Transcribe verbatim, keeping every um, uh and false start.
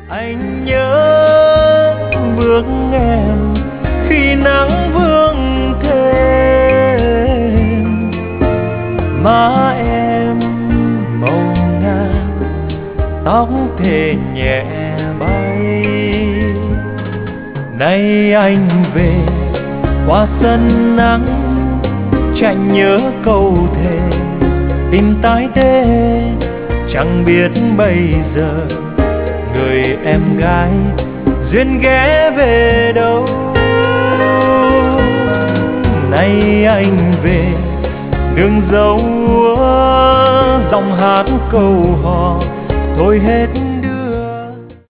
Anh nhớ bước em khi nắng vương thêm, má em màu ngà, tóc thề nhẹ bay. Nay anh về qua sân nắng, chẳng nhớ câu thề tìm tái tê, chẳng biết bây giờ người em gái duyên ghé về đâu. Nay anh về đường dấu dòng hát câu hò thôi hết